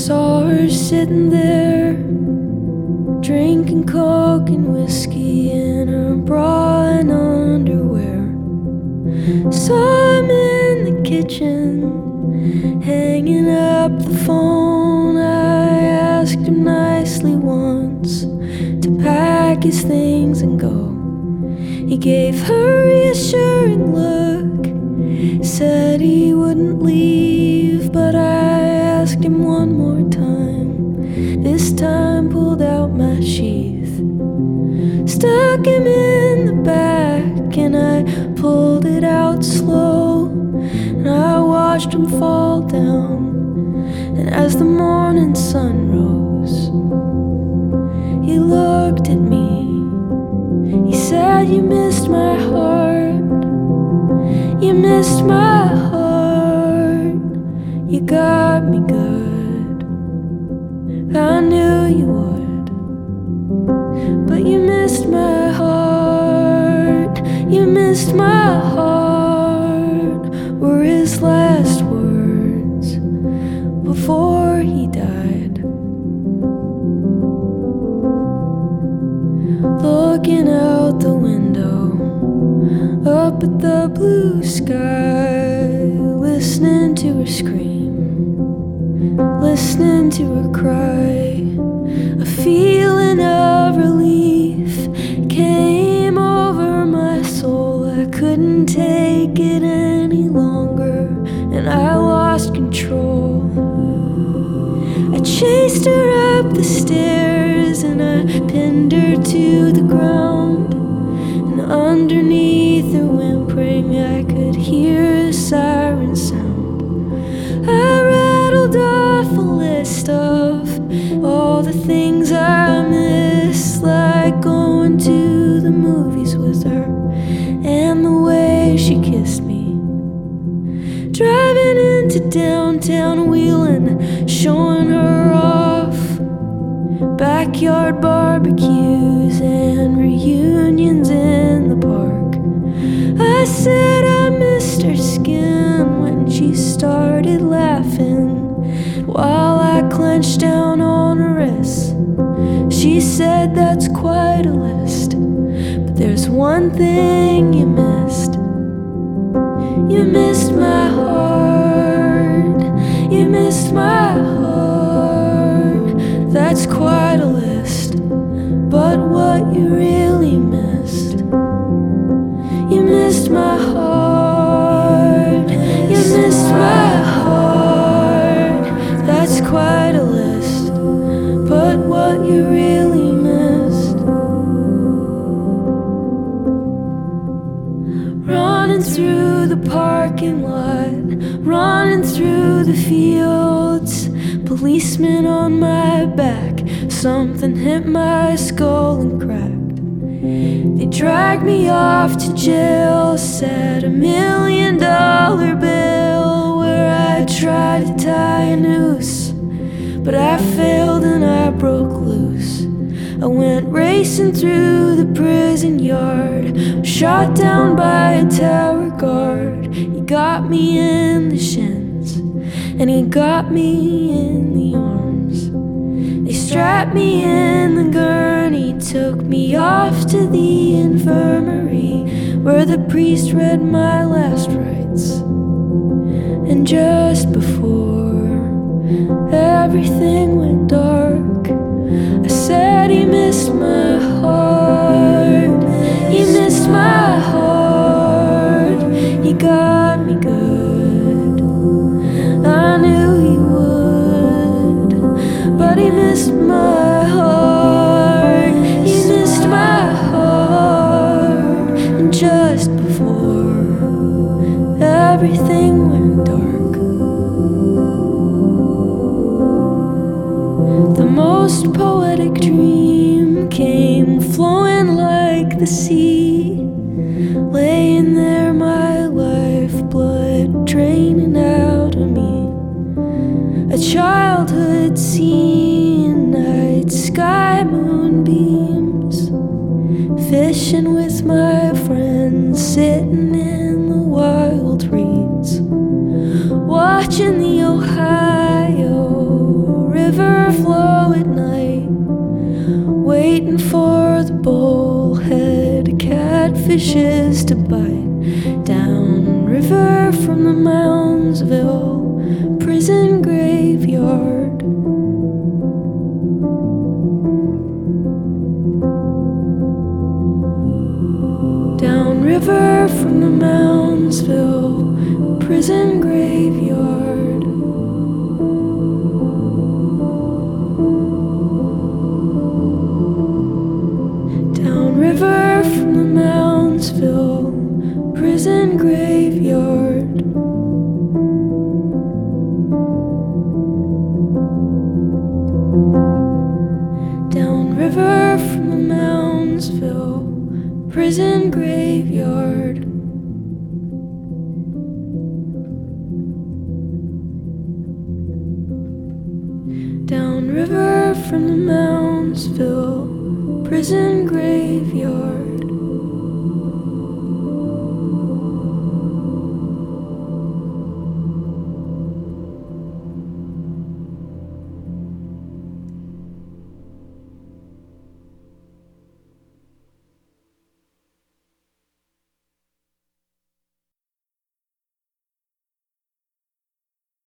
saw her sitting there, drinking Coke and whiskey in her bra and underwear. Saw him in the kitchen, hanging up the phone. I asked him nicely once to pack his things and go. He gave her a reassuring look, said he wouldn't leave, but I asked him one more time. This time pulled out my sheath, stuck him in the back, and I pulled it out slow, and I watched him fall down. And as the morning sun rose, he looked at me. He said, "You missed my heart, you missed my heart, you got me good. I knew you would, but you missed my heart, you missed my heart," were his last words before he died. Looking out the window, up at the blue sky, listening to her scream, listening to her cry. A feeling of relief came over my soul. I couldn't take it any longer, and I lost control. I chased her up the stairs, and I pinned her to the ground. And underneath her whimpering, I could hear a siren sound. I rattled off a list of all the things I miss, like going to the movies with her and the way she kissed me, driving into downtown Wheeling, showing her off, backyard barbecues and reunions in the park. I said I missed her skin when she started laughing, while I clenched down on her wrists. She said, "That's quite a list, but there's one thing you missed. You missed my heart, you missed my heart. That's quite a list, but what you really missed, you missed my heart, you missed my heart. That's quite a list, but what you really missed." Running through the parking lot, running through the fields, policemen on my back, something hit my skull and cracked. They dragged me off to jail, said $1 million bill, where I tried to tie a noose, but I failed and I broke loose. I went racing through the prison yard, shot down by a tower guard. He got me in the shins, and he got me in the arms. They strapped me in the gurney, took me off to the infirmary, where the priest read my last rites. And just before everything went dark, I said, "He missed my heart, he missed my heart, he got me good. I knew he would, but he missed my heart, he missed my heart." And just before everything went dark, the most poetic dream came flowing like the sea, laying there, my lifeblood draining out of me. A childhood scene, night sky moonbeams, fishing with my friends, sitting in the wild reeds, watching the Ohio looking for the bullhead catfishes to bite. Downriver from the Moundsville prison graveyard. Downriver from the Moundsville prison graveyard. Downriver from the Moundsville prison graveyard. Downriver from the Moundsville prison graveyard. Downriver from the Moundsville prison graveyard.